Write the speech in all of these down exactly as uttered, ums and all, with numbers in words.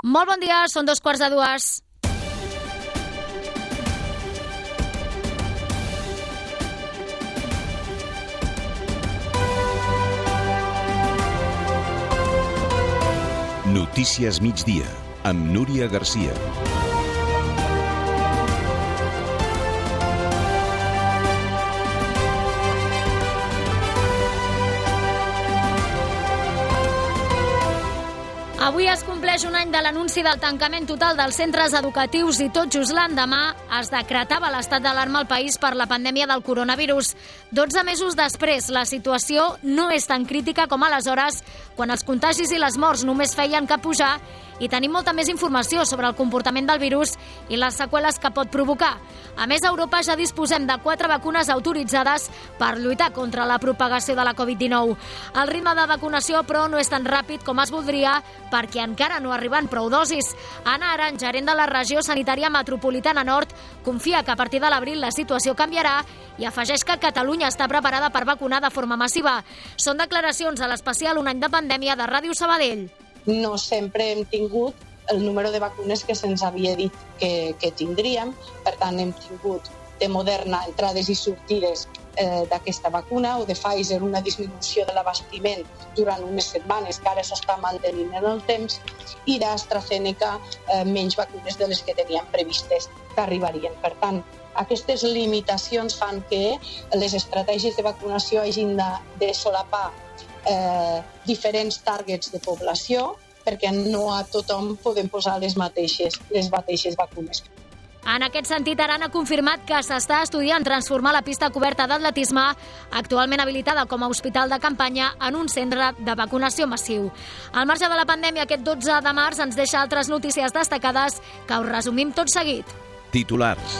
Molt bon dia, són dos quarts de dues. Notícies migdia, amb Núria Garcia. Avui es compleix un any de l'anunci del tancament total dels centres educatius i tot just l'endemà es decretava l'estat d'alarma al país per la pandèmia del coronavirus. Dotze mesos després, la situació no és tan crítica com aleshores, quan els contagis i les morts només feien que pujar, i tenim molta més informació sobre el comportament del virus i les seqüeles que pot provocar. A més, a Europa ja disposem de quatre vacunes autoritzades per lluitar contra la propagació de la covid dinou. El ritme de vacunació, però, no és tan ràpid com es voldria perquè encara no arriben prou dosis. Anna Aran, gerent de la regió sanitària metropolitana nord, confia que a partir de l'abril la situació canviarà i afegeix que Catalunya està preparada per vacunar de forma massiva. Són declaracions a l'especial Un any de pandèmia de Ràdio Sabadell. No sempre hem tingut el número de vacunes que se'ns havia dit que, que tindríem. Per tant, hem tingut de Moderna entrades i sortides eh, d'aquesta vacuna, o de Pfizer una disminució de l'abastiment durant unes setmanes que ara s'està mantenint en el temps, i d'AstraZeneca eh, menys vacunes de les que teníem previstes que arribarien. Per tant, aquestes limitacions fan que les estratègies de vacunació hagin de, de solapar Eh, diferents targets de població, perquè no a tothom podem posar les mateixes, les mateixes vacunes. En aquest sentit, Aran ha confirmat que s'està estudiant transformar la pista coberta d'atletisme, actualment habilitada com a hospital de campanya, en un centre de vacunació massiu. Al marge de la pandèmia, aquest dotze de març ens deixa altres notícies destacades que us resumim tot seguit. Titulars.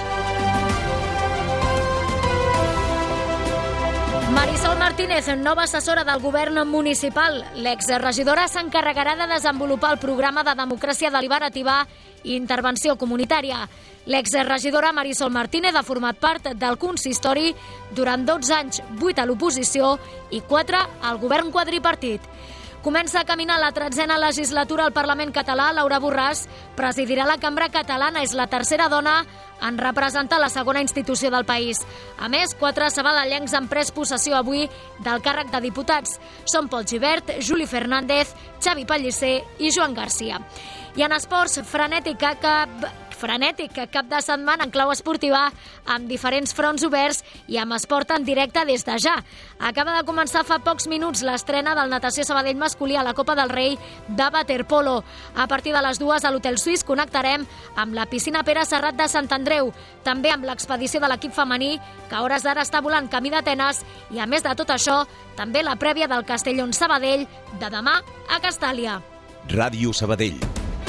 Marisol Martínez, nova assessora del govern municipal. L'exregidora s'encarregarà de desenvolupar el programa de democràcia deliberativa i intervenció comunitària. L'exregidora Marisol Martínez ha format part del consistori durant dotze anys, vuit a l'oposició i quatre al govern quadripartit. Comença a caminar la tretzena legislatura al Parlament català. Laura Borràs presidirà la Cambra Catalana. És la tercera dona en representar la segona institució del país. A més, quatre sabadellencs han pres possessió avui del càrrec de diputats. Són Pol Gibert, Juli Fernández, Xavi Pellicer i Joan Garcia. I en esports, frenètic cap... frenètic cap de setmana en clau esportiva, amb diferents fronts oberts i amb esport en directe des de ja. Acaba de començar fa pocs minuts l'estrena del Natació Sabadell masculí a la Copa del Rei de waterpolo. A partir de les dues a l'Hotel Suís connectarem amb la piscina Pere Serrat de Sant Andreu, també amb l'expedició de l'equip femení, que a hores d'ara està volant camí d'Atenes, i a més de tot això, també la prèvia del Castellón Sabadell de demà a Castàlia. Ràdio Sabadell.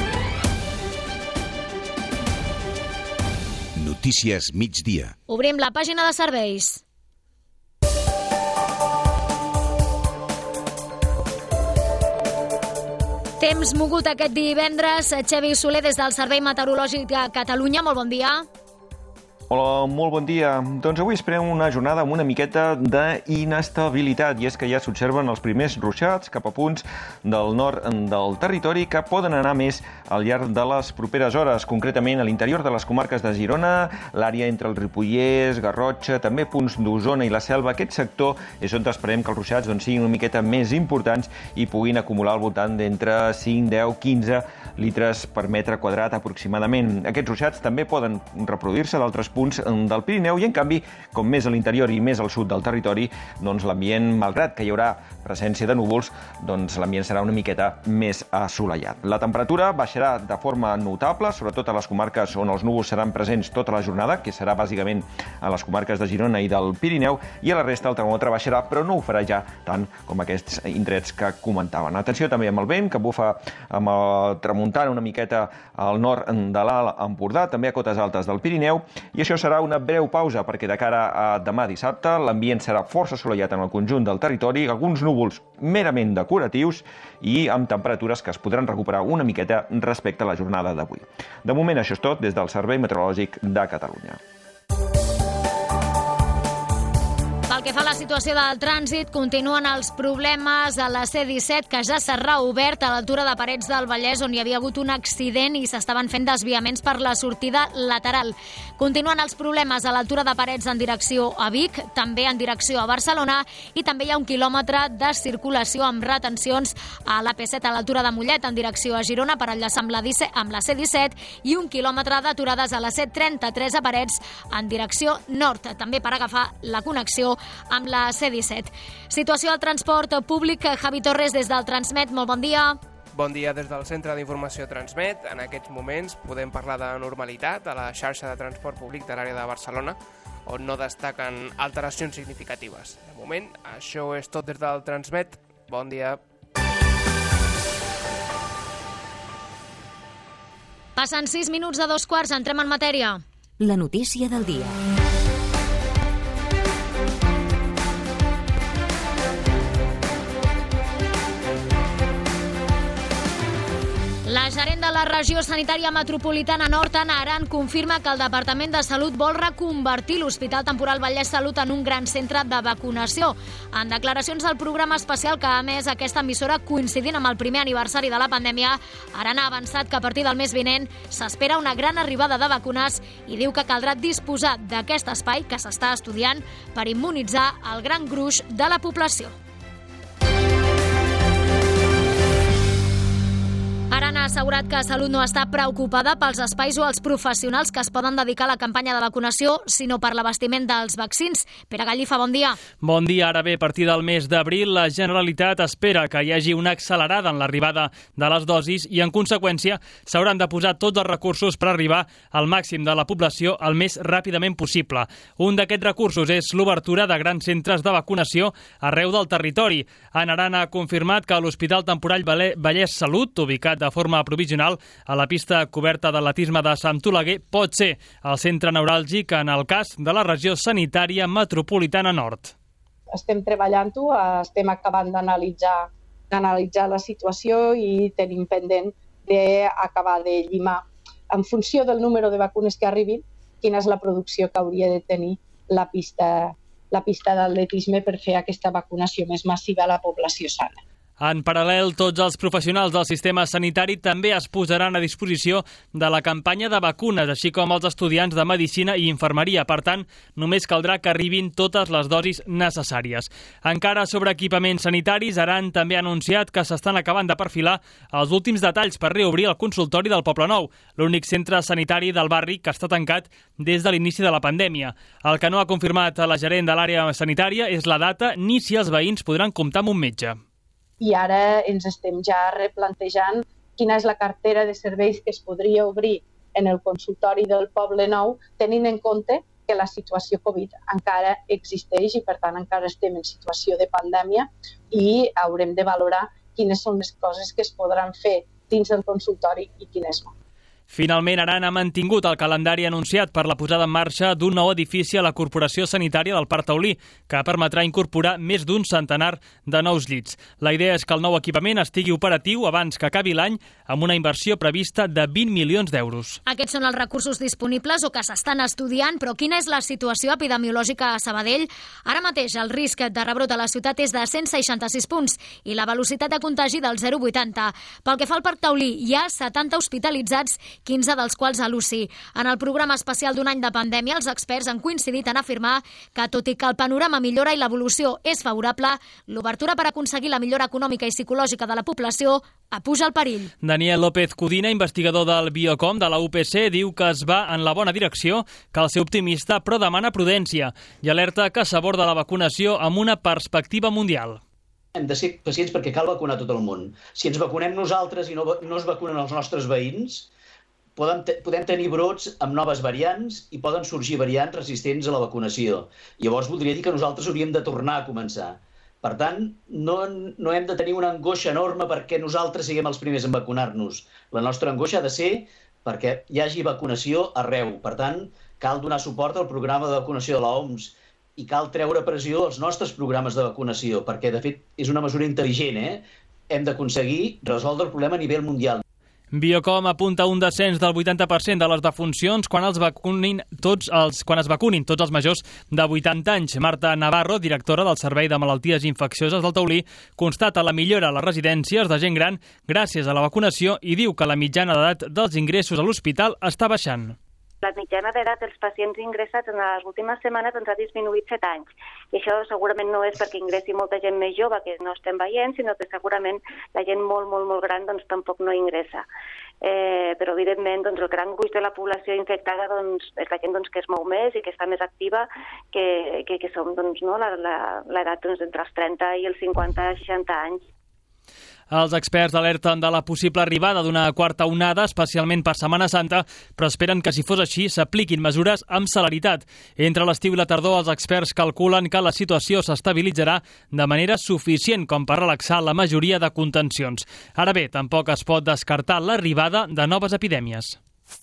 Notícies migdia. Obrim la pàgina de serveis. Temps mogut aquest divendres. Xavi Soler, des del Servei Meteorològic de Catalunya. Molt bon dia. Hola, molt bon dia. Doncs avui esperem una jornada amb una miqueta d'inestabilitat, i és que ja s'observen els primers ruixats cap a punts del nord del territori que poden anar més al llarg de les properes hores, concretament a l'interior de les comarques de Girona, l'àrea entre el Ripollès, Garrotxa, també punts d'Osona i la Selva. Aquest sector és on esperem que els ruixats doncs, siguin una miqueta més importants i puguin acumular al voltant d'entre cinc, deu, quinze litres per metre quadrat aproximadament. Aquests ruixats també poden reproduir-se d'altres punts del Pirineu i, en canvi, com més a l'interior i més al sud del territori, doncs l'ambient, malgrat que hi haurà presència de núvols, doncs l'ambient serà una miqueta més assolellat. La temperatura baixarà de forma notable, sobretot a les comarques on els núvols seran presents tota la jornada, que serà bàsicament a les comarques de Girona i del Pirineu, i a la resta el termòmetre baixarà, però no ho farà ja tant com aquests indrets que comentaven. Atenció també amb el vent, que bufa amb el tramuntana una miqueta al nord de l'Alt Empordà, també a cotes altes del Pirineu, i això serà una breu pausa perquè de cara a demà dissabte l'ambient serà força assolellat en el conjunt del territori, alguns núvols merament decoratius i amb temperatures que es podran recuperar una miqueta respecte a la jornada d'avui. De moment això és tot des del Servei Meteorològic de Catalunya. Pel que que fa a la situació del trànsit, continuen els problemes a la C disset, que ja s'ha reobert a l'altura de Parets del Vallès, on hi havia hagut un accident i s'estaven fent desviaments per la sortida lateral. Continuen els problemes a l'altura de Parets en direcció a Vic, també en direcció a Barcelona, i també hi ha un quilòmetre de circulació amb retencions a l'A P set a l'altura de Mollet en direcció a Girona per enllaçar amb la, amb la C disset i un quilòmetre d'aturades a la C trenta-tres a Parets en direcció nord, també per agafar la connexió amb la C disset. Situació al transport públic. Javi Torres, des del Transmet, molt bon dia. Bon dia des del Centre d'Informació Transmet. En aquests moments podem parlar de normalitat a la xarxa de transport públic de l'àrea de Barcelona, on no destaquen alteracions significatives. De moment, això és tot des del Transmet. Bon dia. Passen sis minuts de dos quarts, entrem en matèria. La notícia del dia. La gerent de la regió sanitària metropolitana nord, Anna Aran, confirma que el Departament de Salut vol reconvertir l'Hospital Temporal Vallès Salut en un gran centre de vacunació. En declaracions al programa especial que ha emès aquesta emissora coincidint amb el primer aniversari de la pandèmia, Aran ha avançat que a partir del mes vinent s'espera una gran arribada de vacunes i diu que caldrà disposar d'aquest espai que s'està estudiant per immunitzar el gran gruix de la població. Aran ha assegurat que Salut no està preocupada pels espais o els professionals que es poden dedicar a la campanya de vacunació, sinó per l'abastiment dels vaccins. Pere Gallifa, bon dia. Bon dia. Ara bé, a partir del mes d'abril, la Generalitat espera que hi hagi una accelerada en l'arribada de les dosis i, en conseqüència, s'hauran de posar tots els recursos per arribar al màxim de la població el més ràpidament possible. Un d'aquests recursos és l'obertura de grans centres de vacunació arreu del territori. Anna Aran ha confirmat que l'Hospital Temporal Vallès Salut, ubicat de forma provisional a la pista coberta d'atletisme de Sant Oleguer, pot ser el centre neuràlgic en el cas de la regió sanitària metropolitana nord. Estem treballant-ho, estem acabant d'analitzar d'analitzar la situació i tenim pendent d'acabar de llimar, en funció del número de vacunes que arribin, quina és la producció que hauria de tenir la pista, la pista d'atletisme per fer aquesta vacunació més massiva a la població sana. En paral·lel, tots els professionals del sistema sanitari també es posaran a disposició de la campanya de vacunes, així com els estudiants de Medicina i Infermeria. Per tant, només caldrà que arribin totes les dosis necessàries. Encara sobre equipaments sanitaris, Aran també ha anunciat que s'estan acabant de perfilar els últims detalls per reobrir el consultori del Poblenou, l'únic centre sanitari del barri que està tancat des de l'inici de la pandèmia. El que no ha confirmat la gerent de l'àrea sanitària és la data ni si els veïns podran comptar amb un metge. I ara ens estem ja replantejant quina és la cartera de serveis que es podria obrir en el consultori del Poble Nou, tenint en compte que la situació Covid encara existeix i, per tant, encara estem en situació de pandèmia i haurem de valorar quines són les coses que es podran fer dins del consultori i quines no. Finalment, Aran ha mantingut el calendari anunciat per la posada en marxa d'un nou edifici a la Corporació Sanitària del Parc Taulí, que permetrà incorporar més d'un centenar de nous llits. La idea és que el nou equipament estigui operatiu abans que acabi l'any, amb una inversió prevista de vint milions d'euros. Aquests són els recursos disponibles o que s'estan estudiant, però quina és la situació epidemiològica a Sabadell? Ara mateix el risc de rebrot a la ciutat és de cent seixanta-sis punts i la velocitat de contagi del zero coma vuitanta. Pel que fa al Parc Taulí, hi ha setanta hospitalitzats, quinze dels quals a l'U C I. En el programa especial d'un any de pandèmia, els experts han coincidit en afirmar que, tot i que el panorama millora i l'evolució és favorable, l'obertura per aconseguir la millora econòmica i psicològica de la població apuja el perill. Daniel López Codina, investigador del Biocom de la U P C, diu que es va en la bona direcció, cal ser optimista, però demana prudència i alerta que s'aborda la vacunació amb una perspectiva mundial. Hem de ser pacients perquè cal vacunar tot el món. Si ens vacunem nosaltres i no, no es vacunen els nostres veïns, Podem, te podem tenir brots amb noves variants i poden sorgir variants resistents a la vacunació. Llavors voldria dir que nosaltres hauríem de tornar a començar. Per tant, no, no hem de tenir una angoixa enorme perquè nosaltres siguem els primers en vacunar-nos. La nostra angoixa ha de ser perquè hi hagi vacunació arreu. Per tant, cal donar suport al programa de vacunació de l'O M S i cal treure pressió als nostres programes de vacunació, perquè, de fet, és una mesura intel·ligent, eh? Hem d'aconseguir resoldre el problema a nivell mundial. Biocom apunta un descens del vuitanta per cent de les defuncions quan, els vacunin tots els, quan es vacunin tots els majors de vuitanta anys. Marta Navarro, directora del Servei de Malalties Infeccioses del Taulí, constata la millora a les residències de gent gran gràcies a la vacunació i diu que la mitjana d'edat dels ingressos a l'hospital està baixant. La mitjana d'edat dels pacients ingressats en les últimes setmanes ens ha disminuït set anys. I això segurament no és perquè ingressi molta gent més jove que no estem veient, sinó que segurament la gent molt, molt, molt gran doncs, tampoc no ingressa. Eh, però, evidentment, doncs, el gran gruix de la població infectada doncs, és la gent doncs, que es mou més i que està més activa, que, que, que som doncs, no, l'edat doncs, entre els trenta i els cinquanta a seixanta anys. Els experts alerten de la possible arribada d'una quarta onada, especialment per Setmana Santa, però esperen que, si fos així, s'apliquin mesures amb celeritat. Entre l'estiu i la tardor, els experts calculen que la situació s'estabilitzarà de manera suficient com per relaxar la majoria de contencions. Ara bé, tampoc es pot descartar l'arribada de noves epidèmies.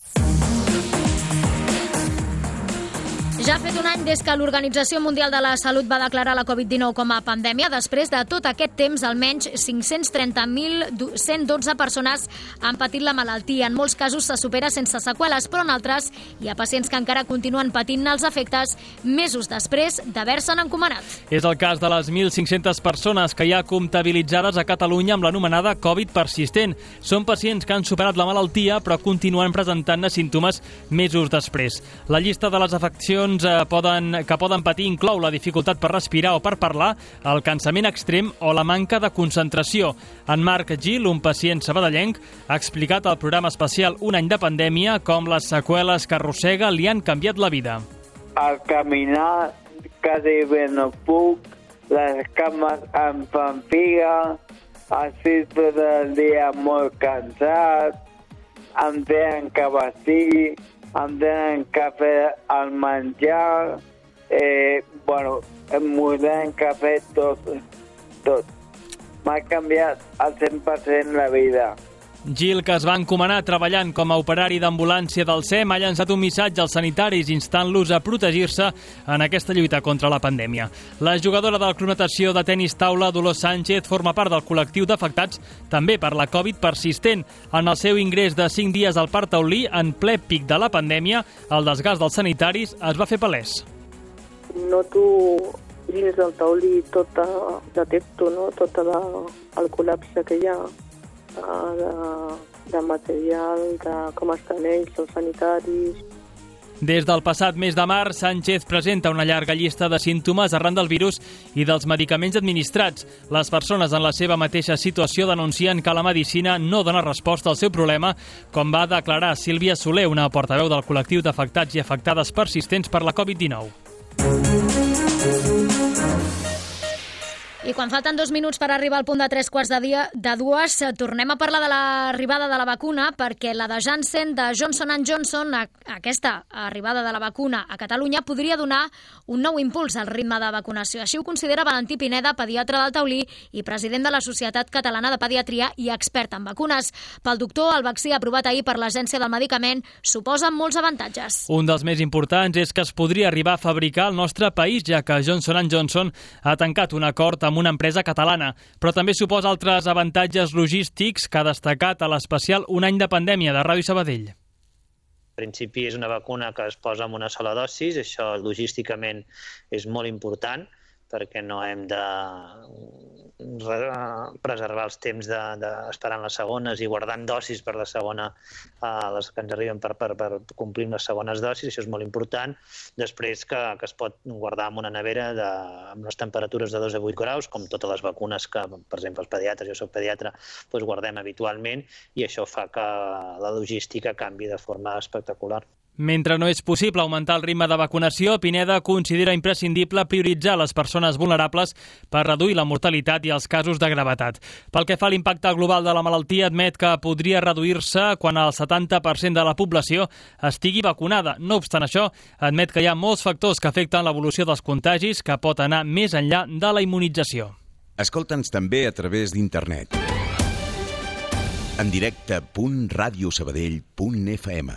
Ja ha fet un any des que l'Organització Mundial de la Salut va declarar la covid dinou com a pandèmia. Després de tot aquest temps, almenys cinc-cents trenta mil cent dotze persones han patit la malaltia. En molts casos se supera sense seqüeles, però en altres hi ha pacients que encara continuen patint els efectes mesos després d'haver-se'n encomanat. És el cas de les mil cinc-centes persones que hi ha comptabilitzades a Catalunya amb l'anomenada Covid persistent. Són pacients que han superat la malaltia però continuen presentant-ne símptomes mesos després. La llista de les afeccions Poden, que poden patir inclou la dificultat per respirar o per parlar, el cansament extrem o la manca de concentració. En Marc Gil, un pacient sabadellenc, ha explicat al programa especial Un any de pandèmia com les seqüeles que arrossega li han canviat la vida. Al caminar quasi bé no puc, les cames em fan figa, així tot el dia molt cansat, em tenen que vestir, em tenen que fer el menjar, eh, bueno, m'ho tenen que fer tot, tot. M'ha canviat al cent per cent la vida. Gil, que es va encomanar treballant com a operari d'ambulància del S E M, ha llançat un missatge als sanitaris instant-los a protegir-se en aquesta lluita contra la pandèmia. La jugadora del Club Natació de tenis taula, Dolors Sánchez, forma part del col·lectiu d'afectats també per la Covid persistent. En el seu ingrés de cinc dies al Parc Taulí, en ple pic de la pandèmia, el desgast dels sanitaris es va fer palès. Noto dins del taulí tota, detecto, no? tot la, el col·lapse que hi ha. De, de material, de com estan ells, els sanitaris. Des del passat mes de març, Sánchez presenta una llarga llista de símptomes arran del virus i dels medicaments administrats. Les persones en la seva mateixa situació denuncien que la medicina no dona resposta al seu problema, com va declarar Sílvia Soler, una portaveu del col·lectiu d'afectats i afectades persistents per la covid dinou. I quan falten dos minuts per arribar al punt de tres quarts de, dia, de dues, tornem a parlar de l'arribada de la vacuna, perquè la de Janssen, de Johnson and Johnson, aquesta arribada de la vacuna a Catalunya, podria donar un nou impuls al ritme de vacunació. Així ho considera Valentí Pineda, pediatre del Taulí i president de la Societat Catalana de Pediatria i expert en vacunes. Pel doctor, el vaccí aprovat ahir per l'Agència del Medicament suposa molts avantatges. Un dels més importants és que es podria arribar a fabricar al nostre país, ja que Johnson and Johnson ha tancat un acord amb una empresa catalana, però també suposa altres avantatges logístics que ha destacat a l'especial Un any de pandèmia de Ràdio Sabadell. En principi és una vacuna que es posa en una sola dosis, això logísticament és molt important perquè no hem de preservar els temps d'esperar de, les segones i guardant dosis per la segona, eh, les que ens arriben per, per, per complir les segones dosis, això és molt important. Després que, que es pot guardar en una nevera de, amb les temperatures de dos a vuit graus, com totes les vacunes que, per exemple, els pediatres, jo soc pediatre, doncs guardem habitualment i això fa que la logística canvi de forma espectacular. Mentre no és possible augmentar el ritme de vacunació, Pineda considera imprescindible prioritzar les persones vulnerables per reduir la mortalitat i els casos de gravetat. Pel que fa a l'impacte global de la malaltia, admet que podria reduir-se quan el setanta per cent de la població estigui vacunada. No obstant això, admet que hi ha molts factors que afecten l'evolució dels contagis que pot anar més enllà de la immunització. Escolta'ns també a través d'internet. En directe punt radiosabadell punt f m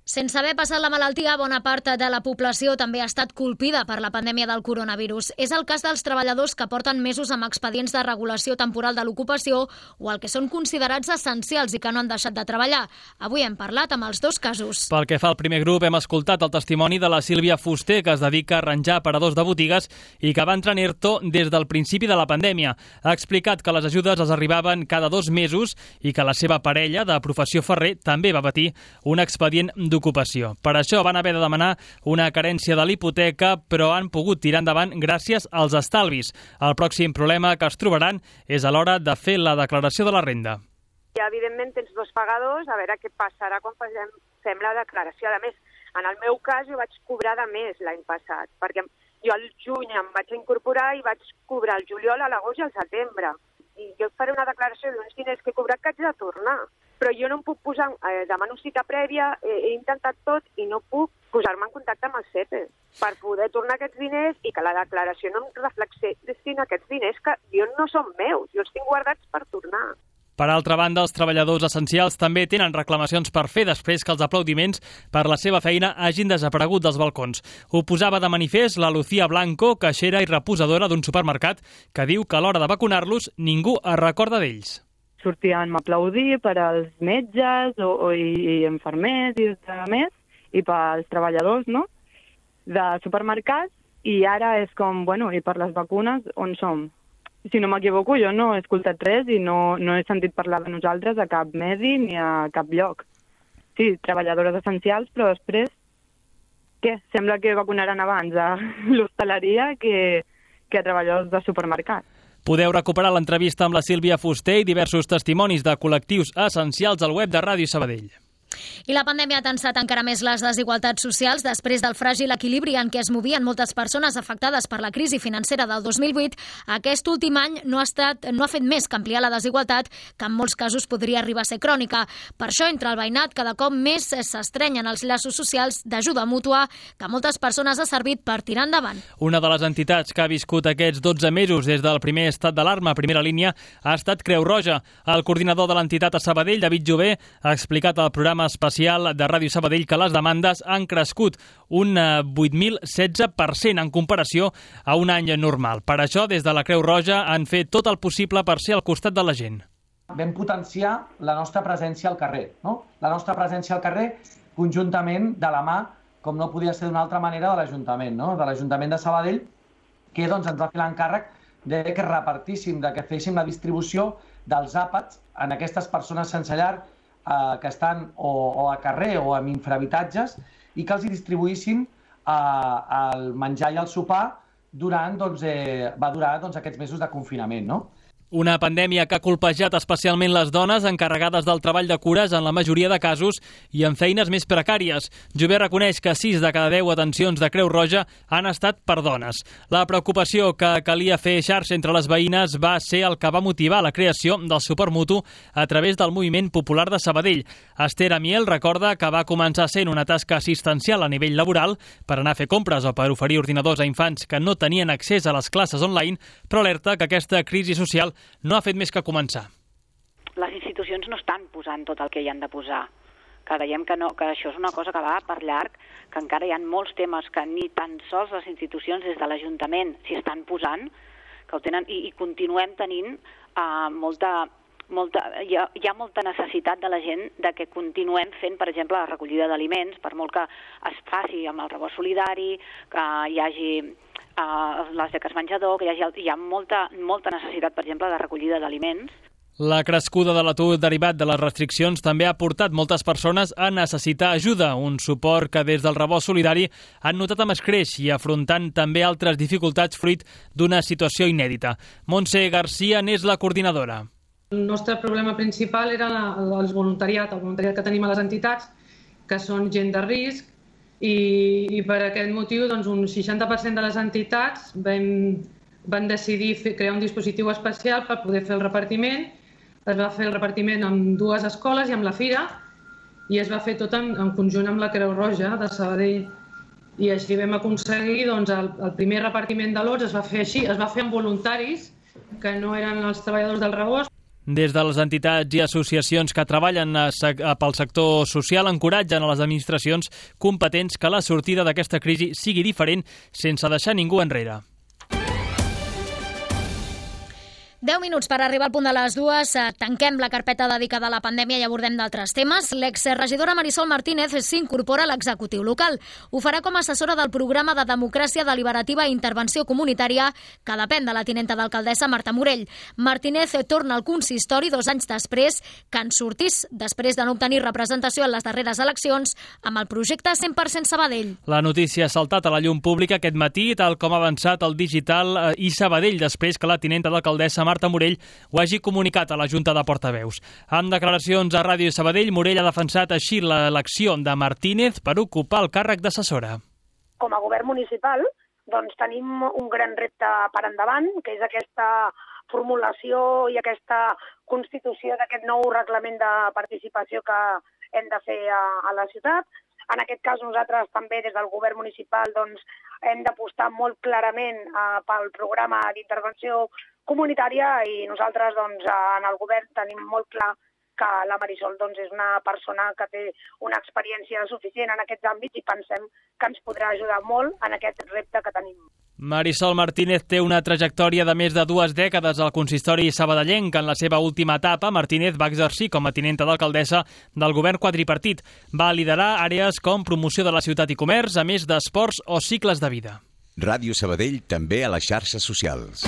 Sense haver passat la malaltia, bona part de la població també ha estat colpida per la pandèmia del coronavirus. És el cas dels treballadors que porten mesos amb expedients de regulació temporal de l'ocupació o el que són considerats essencials i que no han deixat de treballar. Avui hem parlat amb els dos casos. Pel que fa al primer grup, hem escoltat el testimoni de la Sílvia Fuster, que es dedica a arranjar aparadors de botigues i que va entrar en ERTO des del principi de la pandèmia. Ha explicat que les ajudes els arribaven cada dos mesos i que la seva parella, de professió ferrer, també va patir un expedient d'ocupació. Per això van haver de demanar una carència de l'hipoteca, però han pogut tirar endavant gràcies als estalvis. El pròxim problema que es trobaran és a l'hora de fer la declaració de la renda. I, evidentment, tens dos pagadors, a veure què passarà quan fem, fem la declaració. A més, en el meu cas, jo vaig cobrar de més l'any passat, perquè jo al juny em vaig incorporar i vaig cobrar el juliol, a l'agost i al setembre. I jo faré una declaració d'uns diners que he cobrat que haig de tornar. Però jo no em puc posar, eh, demano cita prèvia, eh, he intentat tot i no puc posar-me en contacte amb el C E P E per poder tornar aquests diners i que la declaració no em reflexi aquests diners que jo no són meus, jo els tinc guardats per tornar. Per altra banda, els treballadors essencials també tenen reclamacions per fer després que els aplaudiments per la seva feina hagin desaparegut dels balcons. Ho posava de manifest la Lucía Blanco, caixera i reposadora d'un supermercat, que diu que a l'hora de vacunar-los ningú es recorda d'ells. Sortien a aplaudir per als metges o, o, i, i infermers i de més, i pels treballadors, no?, de supermercats, i ara és com, bueno, i per les vacunes, on som? Si no m'equivoco, jo no he escoltat res i no, no he sentit parlar de nosaltres a cap medi ni a cap lloc. Sí, treballadores essencials, però després, què? Sembla que vacunaran abans a l'hostaleria que, que a treballadors de supermercat. Podeu recuperar l'entrevista amb la Sílvia Fuster i diversos testimonis de col·lectius essencials al web de Ràdio Sabadell. I la pandèmia ha tensat encara més les desigualtats socials després del fràgil equilibri en què es movien moltes persones afectades per la crisi financera del dos mil vuit. Aquest últim any no ha, estat, no ha fet més que ampliar la desigualtat, que en molts casos podria arribar a ser crònica. Per això, entre el veïnat, cada cop més s'estrenyen els llaços socials d'ajuda mútua que moltes persones ha servit per tirar endavant. Una de les entitats que ha viscut aquests dotze mesos des del primer estat d'alarma a primera línia ha estat Creu Roja. El coordinador de l'entitat a Sabadell, David Jové, ha explicat al programa especial de Ràdio Sabadell que les demandes han crescut un vuit mil setze per cent en comparació a un any normal. Per això, des de la Creu Roja han fet tot el possible per ser al costat de la gent. Vam potenciar la nostra presència al carrer, no? La nostra presència al carrer conjuntament de la mà, com no podia ser d'una altra manera, de l'Ajuntament, no? De l'Ajuntament de Sabadell, que doncs, ens va fer l'encàrrec de que repartíssim, de que féssim la distribució dels àpats en aquestes persones sense llar eh, que estan o, o a carrer o en infrahabitatges i que els hi distribuïssim eh, el menjar i el sopar durant, doncs, eh, va durar doncs, aquests mesos de confinament, no? Una pandèmia que ha colpejat especialment les dones encarregades del treball de cures en la majoria de casos i en feines més precàries. Jové reconeix que sis de cada deu atencions de Creu Roja han estat per dones. La preocupació que calia fer xarxa entre les veïnes va ser el que va motivar la creació del suport mutu a través del Moviment Popular de Sabadell. Esther Amiel recorda que va començar sent una tasca assistencial a nivell laboral per anar a fer compres o per oferir ordinadors a infants que no tenien accés a les classes online, però alerta que aquesta crisi social no ha fet més que començar. Les institucions no estan posant tot el que hi han de posar. Creiem que, no, que això és una cosa que va per llarg, que encara hi ha molts temes que ni tan sols les institucions des de l'Ajuntament s'hi estan posant, que ho tenen, i, i continuem tenint uh, molta... Molta, hi, ha, hi ha molta necessitat de la gent de que continuem fent, per exemple, la recollida d'aliments, per molt que es faci amb el rebost solidari, que hi hagi uh, les beques menjador, que hi, hagi, hi ha molta, molta necessitat, per exemple, de recollida d'aliments. La crescuda de l'atur derivat de les restriccions també ha portat moltes persones a necessitar ajuda, un suport que des del rebost solidari han notat amb escreix i afrontant també altres dificultats fruit d'una situació inèdita. Montse Garcia n'és la coordinadora. El nostre problema principal era el voluntariat, el voluntariat que tenim a les entitats, que són gent de risc, i, i per aquest motiu doncs, un seixanta per cent de les entitats van, van decidir fer, crear un dispositiu especial per poder fer el repartiment. Es va fer el repartiment amb dues escoles i amb la Fira, i es va fer tot en, en conjunt amb la Creu Roja de Sabadell. I així vam aconseguir doncs, el, el primer repartiment de lots, es va fer així, es va fer amb voluntaris, que no eren els treballadors del rebost. Des de les entitats i associacions que treballen pel sector social encoratgen a les administracions competents que la sortida d'aquesta crisi sigui diferent sense deixar ningú enrere. deu minuts per arribar al punt de les dues. Tanquem la carpeta dedicada a la pandèmia i abordem d'altres temes. L'exregidora Marisol Martínez s'incorpora a l'executiu local. Ho farà com a assessora del programa de democràcia deliberativa i intervenció comunitària que depèn de la tinenta d'alcaldessa Marta Morell. Martínez torna al consistori dos anys després que en sortís, després de no obtenir representació en les darreres eleccions, amb el projecte cent per cent Sabadell. La notícia ha saltat a la llum pública aquest matí, tal com ha avançat el Digital i Sabadell, després que la tinenta d'alcaldessa Marta Marta Morell ho hagi comunicat a la Junta de Portaveus. En declaracions a Ràdio Sabadell, Morell ha defensat així l'elecció de Martínez per ocupar el càrrec d'assessora. Com a govern municipal, doncs tenim un gran repte per endavant, que és aquesta formulació i aquesta constitució d'aquest nou reglament de participació que hem de fer a, a la ciutat. En aquest cas, nosaltres també des del govern municipal doncs, hem d'apostar molt clarament eh, pel programa d'intervenció comunitària i nosaltres doncs, en el govern tenim molt clar que la Marisol doncs, és una persona que té una experiència suficient en aquests àmbits i pensem que ens podrà ajudar molt en aquest repte que tenim. Marisol Martínez té una trajectòria de més de dues dècades al consistori sabadellenc. En la seva última etapa, Martínez va exercir com a tinenta d'alcaldessa del govern quadripartit. Va liderar àrees com promoció de la ciutat i comerç, a més d'esports o cicles de vida. Ràdio Sabadell també a les xarxes socials.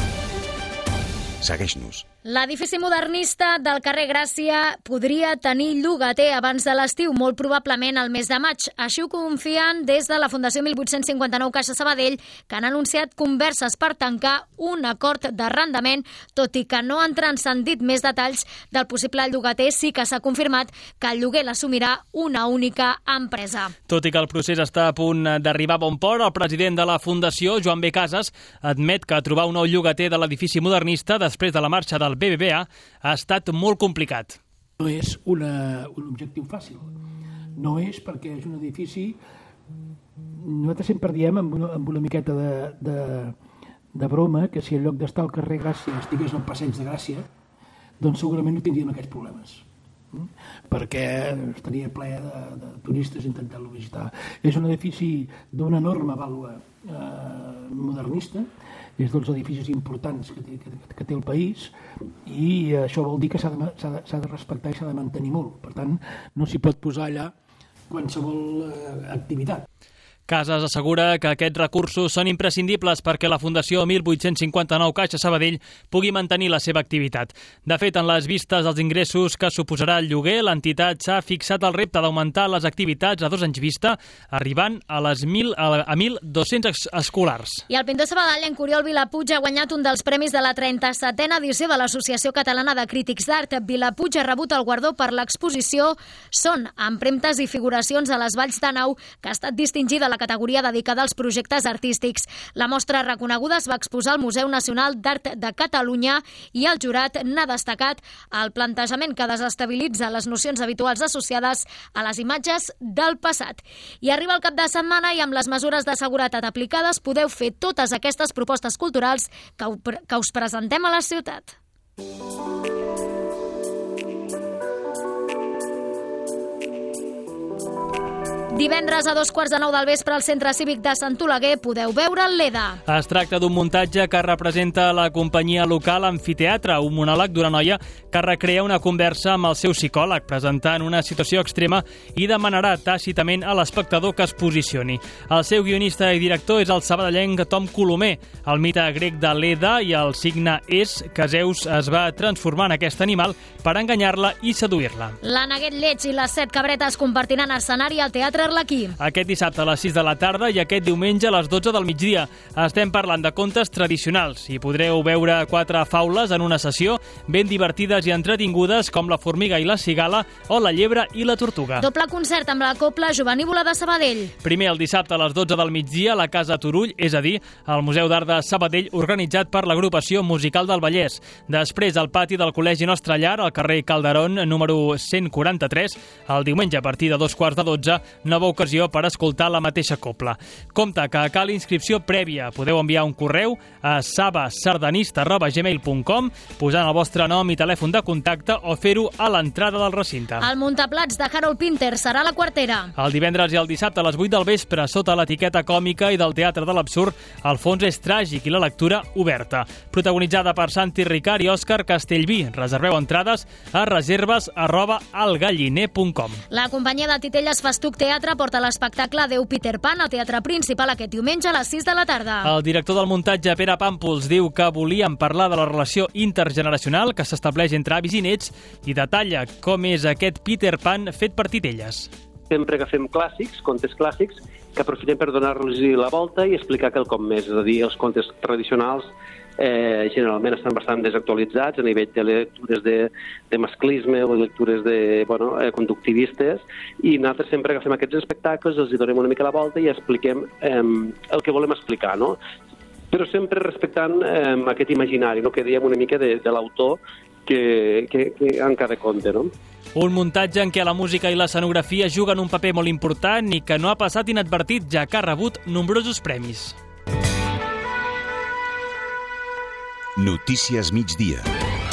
Segueix-nos. L'edifici modernista del carrer Gràcia podria tenir llogater abans de l'estiu, molt probablement al mes de maig. Així ho confien des de la Fundació mil vuit-cents cinquanta-nou Caixa Sabadell, que han anunciat converses per tancar un acord d'arrendament, tot i que no han transcendit més detalls del possible llogater. Sí que s'ha confirmat que el lloguer l'assumirà una única empresa. Tot i que el procés està a punt d'arribar a bon port, el president de la Fundació, Joan B. Casas, admet que trobar un nou llogater de l'edifici modernista després de la marxa del B B V A ha estat molt complicat. No és una, un objectiu fàcil. No és perquè és un edifici... Nosaltres sempre diem amb una, amb una miqueta de, de, de broma que si en lloc d'estar al carrer Gràcia estigués al passeig de Gràcia, doncs segurament no tindríem aquests problemes. Perquè estaria ple de, de turistes intentant-lo visitar. És un edifici d'una enorme vàlua eh, modernista, és dels edificis importants que té, que, que té el país i això vol dir que s'ha de, s'ha de, s'ha de respectar i s'ha de mantenir molt. Per tant, no s'hi pot posar allà qualsevol eh, activitat. Casas assegura que aquests recursos són imprescindibles perquè la Fundació mil vuit-cents cinquanta-nou Caixa Sabadell pugui mantenir la seva activitat. De fet, en les vistes als ingressos que suposarà el lloguer, l'entitat s'ha fixat el repte d'augmentar les activitats a dos anys vista, arribant a les mil, a mil dos-cents escolars. I el pintor sabadellenc Oriol Vilapuig ha guanyat un dels premis de la trenta-setena edició de l'Associació Catalana de Crítics d'Art. Vilapuig ha rebut el guardó per l'exposició Són, empremtes i figuracions a les valls de Nau, que ha estat distingida la categoria dedicada als projectes artístics. La mostra reconeguda es va exposar al Museu Nacional d'Art de Catalunya i el jurat n'ha destacat el plantejament que desestabilitza les nocions habituals associades a les imatges del passat. I arriba el cap de setmana i amb les mesures de seguretat aplicades podeu fer totes aquestes propostes culturals que, que us presentem a la ciutat. Divendres a dos quarts de nou del vespre al Centre Cívic de Sant Oleguer podeu veure el Leda. Es tracta d'un muntatge que representa la companyia local Amfiteatre, un monòleg d'una noia que recrea una conversa amb el seu psicòleg, presentant una situació extrema i demanarà tàcitament a l'espectador que es posicioni. El seu guionista i director és el sabadellenc Tom Colomer. El mite grec de Leda i el signe és que Zeus es va transformar en aquest animal per enganyar-la i seduir-la. La Neguet Lleig i les Set Cabretes compartiran escenari al Teatre Arlequí. Aquest dissabte a les sis de la tarda i aquest diumenge a les dotze del migdia. Estem parlant de contes tradicionals i podreu veure quatre faules en una sessió ben divertides i entretingudes com La formiga i la cigala o La llebre i la tortuga. Doble concert amb la Copla Jovenívola de Sabadell. Primer el dissabte a les dotze del migdia a la Casa Turull, és a dir, al Museu d'Art de Sabadell, organitzat per l'Agrupació Musical del Vallès. Després al pati del Col·legi Nostra Llar, al carrer Calderón, número cent quaranta-tres, el diumenge a partir de dos quarts de dotze, nova ocasió per escoltar la mateixa copla. Compte que cal inscripció prèvia. Podeu enviar un correu a sabasardanista arroba gmail punt com posant el vostre nom i telèfon de contacte o fer-ho a l'entrada del recinte. El muntaplats de Harold Pinter serà a la Quartera. El divendres i el dissabte a les vuit del vespre, sota l'etiqueta còmica i del Teatre de l'Absurd, el fons és tràgic i la lectura oberta. Protagonitzada per Santi Ricard i Òscar Castellví. Reserveu entrades a reserves arroba algalliner punt com. La companyia de Titelles Festuc Teatre porta l'espectacle Déu Peter Pan al Teatre Principal aquest diumenge a les sis de la tarda. El director del muntatge, Pere Pàmpols, diu que volíem parlar de la relació intergeneracional que s'estableix entre avis i nets i detalla com és aquest Peter Pan fet per Titelles. Sempre agafem clàssics, contes clàssics, que aprofitem per donar-los la volta i explicar quelcom més. És a dir, els contes tradicionals eh, generalment estan bastant desactualitzats a nivell de lectures de, de masclisme o de lectures de, bueno, eh, conductivistes, i nosaltres sempre agafem aquests espectacles, els hi donem una mica la volta i expliquem eh, el que volem explicar, no? Però sempre respectant eh, aquest imaginari, no? Que dèiem una mica de, de l'autor que, que, que en cada conte, no? Un muntatge en què la música i l'escenografia juguen un paper molt important i que no ha passat inadvertit, ja que ha rebut nombrosos premis. Notícies migdia.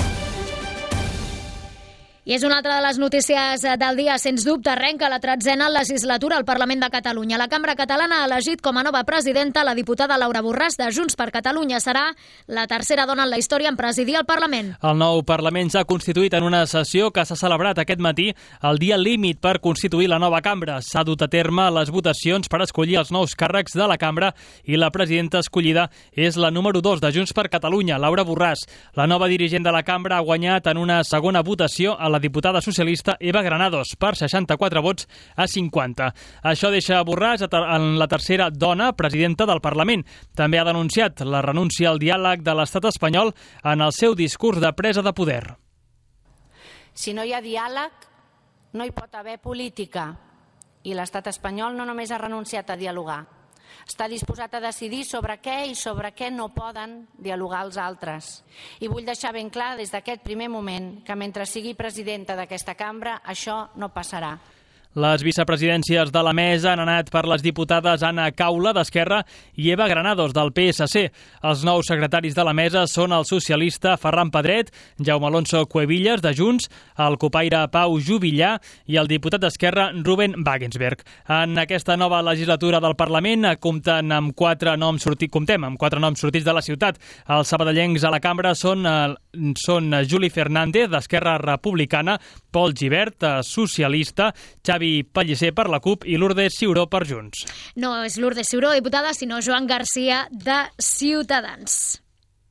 I és una altra de les notícies del dia. Sens dubte, arrenca la tretzena legislatura al Parlament de Catalunya. La Cambra Catalana ha elegit com a nova presidenta la diputada Laura Borràs de Junts per Catalunya. Serà la tercera dona en la història en presidir el Parlament. El nou Parlament s'ha constituït en una sessió que s'ha celebrat aquest matí, el dia límit per constituir la nova cambra. S'ha dut a terme les votacions per escollir els nous càrrecs de la cambra i la presidenta escollida és la número dos de Junts per Catalunya, Laura Borràs. La nova dirigent de la cambra ha guanyat en una segona votació a la diputada socialista Eva Granados per seixanta-quatre vots a cinquanta. Això deixa Borràs en la tercera dona presidenta del Parlament. També ha denunciat la renúncia al diàleg de l'estat espanyol en el seu discurs de presa de poder. Si no hi ha diàleg, no hi pot haver política. I l'estat espanyol no només ha renunciat a dialogar, està disposat a decidir sobre què i sobre què no poden dialogar els altres. I vull deixar ben clar des d'aquest primer moment que mentre sigui presidenta d'aquesta cambra això no passarà. Les vicepresidències de la mesa han anat per les diputades Anna Caula, d'Esquerra, i Eva Granados, del P S C. Els nous secretaris de la mesa són el socialista Ferran Pedret, Jaume Alonso Cuevillas, de Junts, el copaire Pau Juvillà i el diputat d'Esquerra Ruben Wagensberg. En aquesta nova legislatura del Parlament compten amb quatre noms sortits, comptem amb quatre noms sortits de la ciutat. Els sabadellencs a la cambra són, són Juli Fernández, d'Esquerra Republicana, Pol Gibert, socialista, Xavi Pellicer per la CUP i Lourdes Ciuró per Junts. No és Lourdes Ciuró, diputada, sinó Joan Garcia, de Ciutadans.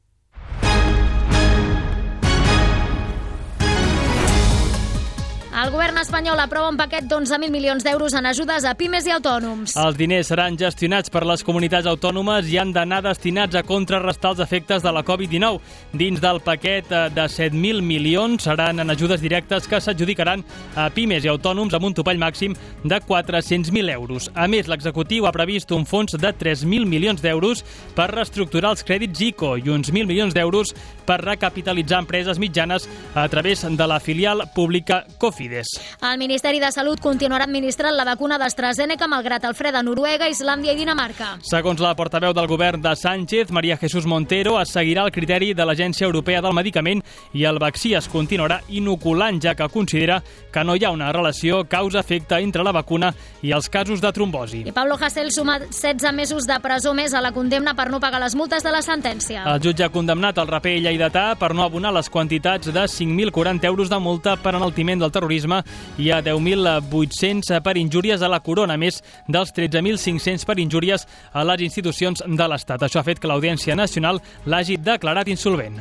El govern espanyol aprova un paquet d'onze mil milions d'euros en ajudes a pimes i autònoms. Els diners seran gestionats per les comunitats autònomes i han d'anar destinats a contrarrestar els efectes de la covid dinou. Dins del paquet de set mil milions seran en ajudes directes que s'adjudicaran a pimes i autònoms amb un topall màxim de quatre-cents mil euros. A més, l'executiu ha previst un fons de tres mil milions d'euros per reestructurar els crèdits ICO i uns mil milions d'euros per recapitalitzar empreses mitjanes a través de la filial pública Cofides. El Ministeri de Salut continuarà administrant la vacuna d'AstraZeneca malgrat el fre de Noruega, Islàndia i Dinamarca. Segons la portaveu del govern de Sánchez, María Jesús Montero, es seguirà el criteri de l'Agència Europea del Medicament i el vaccí es continuarà inoculant, ja que considera que no hi ha una relació causa-efecte entre la vacuna i els casos de trombosi. I Pablo Hasél suma setze mesos de presó més a la condemna per no pagar les multes de la sentència. El jutge ha condemnat el raper lleidatà per no abonar les quantitats de cinc mil quaranta euros de multa per enaltiment del terrorisme i a deu mil vuit-cents per injúries a la corona, més dels tretze mil cinc-cents per injúries a les institucions de l'Estat. Això ha fet que l'Audiència Nacional l'hagi declarat insolvent.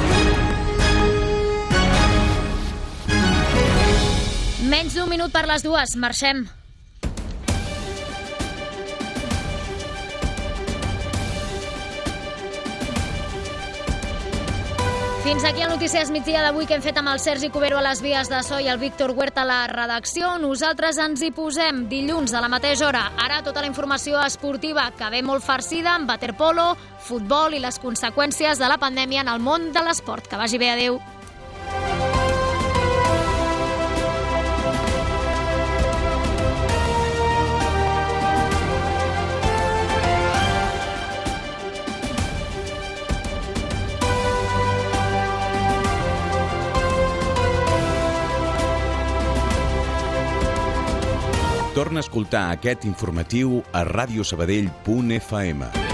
Menys d'un minut per les dues. Marxem. Fins aquí el Notícies Migdia d'avui que hem fet amb el Sergi Cubero a les vies de so i el Víctor Huerta a la redacció. Nosaltres ens hi posem dilluns a la mateixa hora. Ara tota la informació esportiva que ve molt farcida amb waterpolo, futbol i les conseqüències de la pandèmia en el món de l'esport. Que vagi bé, adeu. Torna a escoltar aquest informatiu a radiosabadell punt f m.